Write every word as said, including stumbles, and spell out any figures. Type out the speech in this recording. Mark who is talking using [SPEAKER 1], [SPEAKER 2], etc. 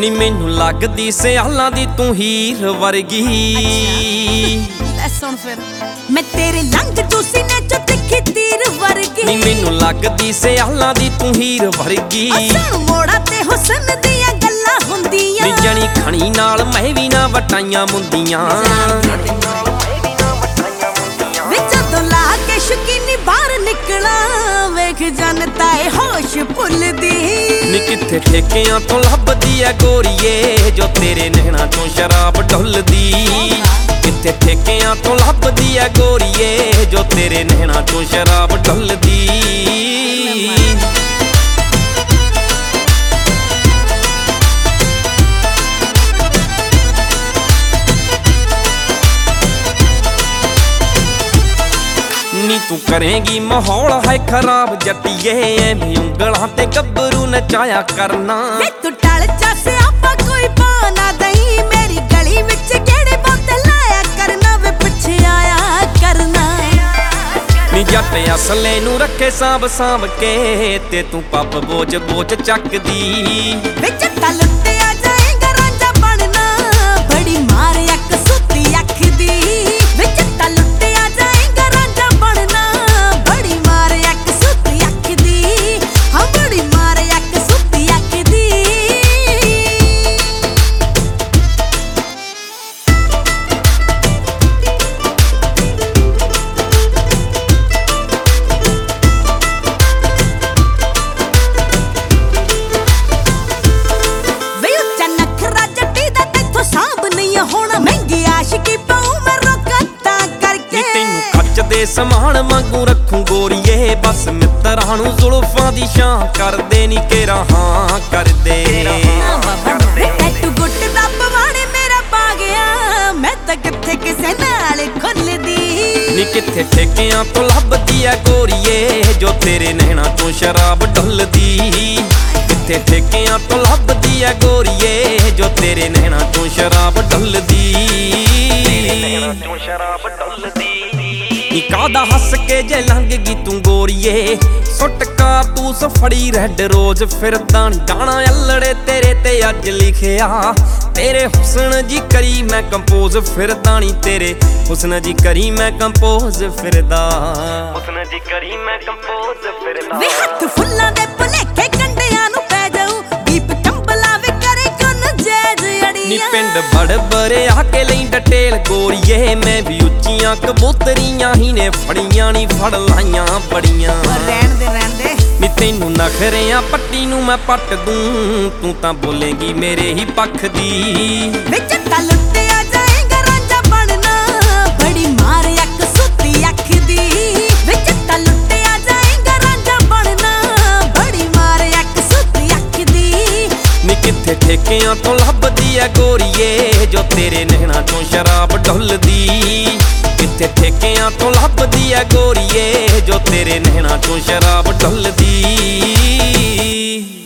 [SPEAKER 1] ਨੀ ਮੈਨੂੰ ਲੱਗਦੀ ਸਿਆਲਾਂ ਦੀ ਤੂੰ ਹੀਰ ਵਰਗੀ।
[SPEAKER 2] ਲੈ ਸੁਣ ਫਿਰ ਮੈਂ ਤੇਰੇ ਲੰਘ ਜੂ ਸੀਨੇ ਚੋਂ ਤਿੱਖੀ ਤੀਰ ਵਰਗੀ।
[SPEAKER 1] ਨੀ ਮੈਨੂੰ ਲੱਗਦੀ ਸਿਆਲਾਂ ਦੀ ਤੂੰ ਹੀਰ ਵਰਗੀ।
[SPEAKER 2] ਅਸਣ ਮੋੜਾ ਤੇ ਹੁਸਨ ਦੀਆਂ ਗੱਲਾਂ ਹੁੰਦੀਆਂ।
[SPEAKER 1] ਨੀ ਜਣੀ ਖਣੀ ਨਾਲ ਮੈਂ ਵੀ ਨਾ ਵਟਾਈਆਂ ਮੁੰਦੀਆਂ।
[SPEAKER 2] ਵੇ ਜਦੋਂ ਲਾ ਕੇ ਸ਼ੁਕੀਨੀ ਬਾਹਰ ਨਿਕਲਾਂ ਵੇਖ ਜਨਤਾ ਏ ਹੋਸ਼ ਭੁੱਲਦੀ।
[SPEAKER 1] ਨੀ ਕਿੱਥੇ ਠੇਕਿਆਂ ਤੋਂ ਲੱਭਦੀ ਐ ਗੋਰੀਏ ਜੋ ਤੇਰੇ ਨੈਣਾ ਚੋਂ ਸ਼ਰਾਬ ਢੁੱਲਦੀ। ਕਿੱਥੇ ਠੇਕਿਆਂ ਤੋਂ ਲੱਭਦੀ ਐ ਗੋਰੀਏ ਜੋ ਤੇਰੇ ਨੈਣਾ ਚੋਂ ਸ਼ਰਾਬ ਢੁੱਲਦੀ। ਨੀ ਤੂੰ ਕਰੇਗੀ ਮਾਹੌਲ ਹੈ ਖਰਾਬ ਜੱਟੀਏ ਐਵੇਂ ਉਂਗਲਾਂ ਤੇ ਗੱਭਰੂ ਨਚਾਇਆ ਕਰਨਾ।
[SPEAKER 2] ਵੇ ਤੂੰ ਟਲ ਜਾ ਸਿਆਪਾ ਕੋਈ ਪਾ ਨਾ ਦਈ ਮੇਰੀ ਗਲੀ ਵਿੱਚ ਕਿਹੜੇ ਬੋਤੇ ਲਾਇਆ ਕਰਨਾ। ਵੇ ਪਿੱਛੇ ਆਇਆ ਕਰਨਾ।
[SPEAKER 1] ਨੀ ਜੱਟ ਅਸਲੇ ਨੂੰ ਰੱਖੇ ਸਾਂਭ ਸਾਂਭ ਕੇ ਤੇ ਤੂੰ ਪੱਪ ਬੋਝ ਬੋਝ ਚੱਕਦੀ।
[SPEAKER 2] ਵੇ ਜੱਟਾ ਲੁੱਟਿਆ ਜਾਏਗਾ ਰਾਂਝਾ ਬਣਨਾ ਬੜੀ ਮਾਰ ਅੱਖ ਸੁੱਤੀ ਅੱਖ ਦੀ। ਵੇ ਜੱਟਾ ਲੁੱਟਿਆ ਜਾਏਗਾ ਰਾਂਝਾ ਬਣਨਾ ਬੜੀ ਮਾਰ ਅੱਖ ਸੁੱਤੀ ਅੱਖ ਦੀ। ਹਾਂ ਬੜੀ ਮਾਰ ਅੱਖ ਸੁੱਤੀ ਅੱਖ ਦੀ। ਹੁਣ ਮਹਿੰਗੀ ਆਸ਼ਕੀ ਪਾਉ ਮੈਂ ਰੋਕਤਾ ਕਰਕੇ।
[SPEAKER 1] ਨੀ ਤੈਨੂੰ ਕੱਚ ਦੇ ਸਮਾਨ ਵਾਂਗੂ ਰੱਖੂ ਗੋਰੀਏ ਬਸ ਮਿੱਤਰਾਂ ਨੂੰ ਜ਼ੁਲਫਾਂ ਦੀ ਛਾਂ ਕਰਦੇ ਨੀ ਕੇਰਾ ਹਾਂ ਕਰਦੇ।
[SPEAKER 2] ਟੈਟੂ ਗੁੱਟ ਦਾ ਪਵਾੜੇ ਮੇਰਾ ਪਾ ਗਿਆ ਮੈਂ ਤਾਂ ਕਿੱਥੇ ਕਿਸੇ ਨਾਲ ਖੁੱਲਦੀ।
[SPEAKER 1] ਨੀ ਕਿੱਥੇ ਠੇਕਿਆਂ ਤੋਂ ਲੱਭਦੀ ਐ ਗੋਰੀਏ ਜੋ ਤੇਰੇ ਨੈਣਾ ਚੋਂ ਸ਼ਰਾਬ ਢੁੱਲਦੀ। ਕਿੱਥੇ ਠੇਕਿਆਂ ਤੋਂ ਲੱਭਦੀ ਐ ਗੋਰੀਏ ਜੋ ਤੇਰੇ ਨੈਣਾ ਚੋਂ ਸ਼ਰਾਬ ਢੁੱਲਦੀ। ਨੀ ਕਾਹਦਾ ਹੱਸ ਕੇ ਜੇ ਲੰਘ ਗਈ ਤੂੰ ਗੋਰੀਏ ਸੁੱਟ ਕਾਰਤੂਸ ਫੜੀ ਰੈਡ ਰੋਜ਼ ਫਿਰਦਾ ਨੀ ਗਾਣਾ ਅਲੜੇ ਤੇਰੇ ਤੇ ਅੱਜ ਲਿਖਿਆ। ਤੇਰੇ ਹੁਸਨ ਜੀ ਕਰੀ ਮੈਂ ਕੰਪੋਜ਼ ਫਿਰਦਾ ਨੀ ਤੇਰੇ ਹੁਸਨ ਜੀ ਕਰੀ ਮੈਂ ਕੰਪੋਜ਼ ਫਿਰਦਾ। ਹੁਸਨ ਜੀ ਕਰੀ ਮੈਂ ਕੰਪੋਜ਼ ਫਿਰਦਾ।
[SPEAKER 2] ਵੇ ਹੱਥ ਫੁੱਲਾਂ ਦੇ ਭੁਲੇਖੇ ਕੰਡਿਆਂ ਨੂੰ ਪੈ ਜਾਊ ਦੀਪ ਕੰਬਲਾ ਵੇ ਕਰੇ ਕੋਨ ਜੈਜ ਅੜੀਆਂ।
[SPEAKER 1] ਨੀ ਪਿੰਡ ਬੜ ਬਰੇ ਆ ਕੇ ਲਈ ਡਟੇਲ ਗੋਰੀਏ ਮੈਂ ਵੀ ਉੱਚੀਆਂ ਕਬੂਤਰੀਆਂ ਹੀ ਨੇ ਫੜੀਆਂ ਨੀ ਫੜ ਲਾਈਆਂ ਬੜੀਆਂ।
[SPEAKER 2] ਰਹਿਣ ਦੇ ਰਹਿਣ ਦੇ
[SPEAKER 1] ਨੀ ਤੈਨੂੰ ਨਖਰਿਆਂ ਪੱਟੀ ਨੂੰ ਮੈਂ ਪੱਟ ਦੂੰ ਤੂੰ ਤਾਂ ਬੋਲੇਂਗੀ ਮੇਰੇ ਹੀ ਪੱਖ ਦੀ।
[SPEAKER 2] ਵੇ ਜੱਟਾ ਲੁੱਟਿਆ ਜਾਏਗਾ ਰਾਂਝਾ ਬਣਨਾ ਬੜੀ ਮਾਰ ਅੱਖ ਸੁੱਤੀ ਅੱਖ ਦੀ। ਵੇ ਜੱਟਾ ਲੁੱਟਿਆ ਜਾਏਗਾ ਰਾਂਝਾ ਬਣਨਾ ਬੜੀ ਮਾਰ ਅੱਖ ਸੁੱਤੀ ਅੱਖ ਦੀ।
[SPEAKER 1] ਨੀ ਕਿੱਥੇ ਠੇਕਿਆਂ ਤੋਂ ਲੱਭਦੀ ਐ ਗੋਰੀਏ ਜੋ ਤੇਰੇ ਨੈਣਾ ਚੋਂ ਸ਼ਰਾਬ ਢੁੱਲਦੀ। ਕਿੱਥੇ ਠੇਕਿਆਂ ਤੋਂ ਲੱਭਦੀ ਐ ਗੋਰੀਏ ਜੋ ਤੇਰੇ ਨੈਣਾ ਚੋਂ ਸ਼ਰਾਬ ਢੁੱਲਦੀ।